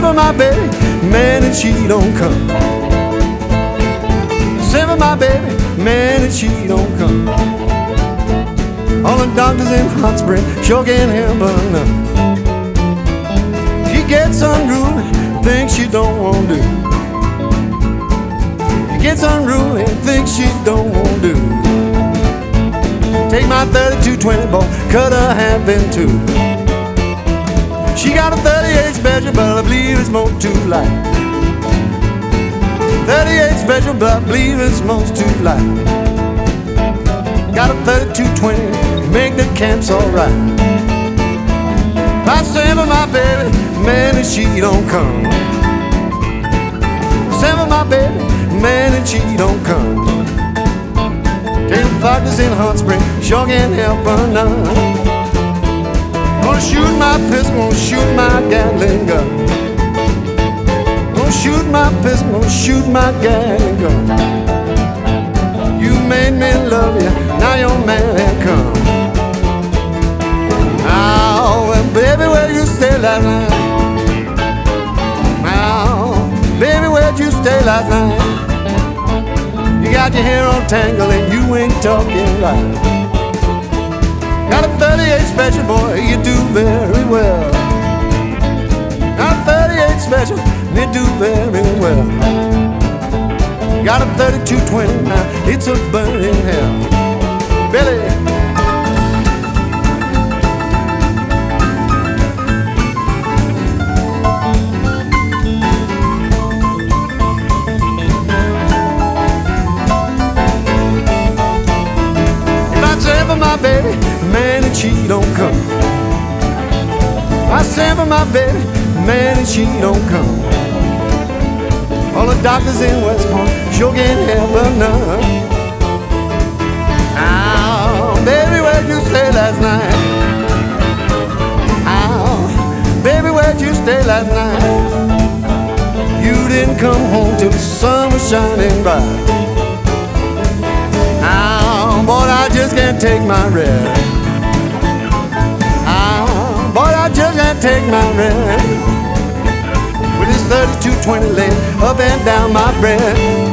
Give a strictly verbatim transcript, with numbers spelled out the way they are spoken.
for my baby, man, and she don't come. Send for my baby, man, and she don't come. All the doctors in Hot Spring sure can't help her none. She gets unruly, things she don't want to do. She gets unruly, things she don't want to do. Take my thirty-two twenty, boy, cut her half in two. She got a thirty-eight special, but I believe it's most too light. thirty-eight special, but I believe it's most too light. Got a thirty-two twenty, make the camps alright. I send for my baby, man, and she don't come. Send for my baby, man, and she don't come. Take the doctors in Hot Spring, sure can't help her none. Gonna shoot my pistol, gonna shoot my Gatling gun. Gonna shoot my pistol, gonna shoot my Gatling gun. You made me love you, now your man ain't come. Now, well, baby, where'd you stay last night? Now, baby, where'd you stay last night? You got your hair all tangled and you ain't talking right. Got a thirty-eight special, boy, you do very well. Got a thirty-eight special, you do very well. Got a thirty-two twenty, now it's a burning hell. Billy. If I send for my baby, man, and she don't come. I send for my baby, man, and she don't come. All the doctors in West Point sure can't help her none. Now, baby, where'd you stay last night? Now, baby, where'd you stay last night? You didn't come home till the sun was shining bright. Now, boy, I just can't take my rest. Boy, I just can't take my rest with this thirty-two twenty laying up and down my breast.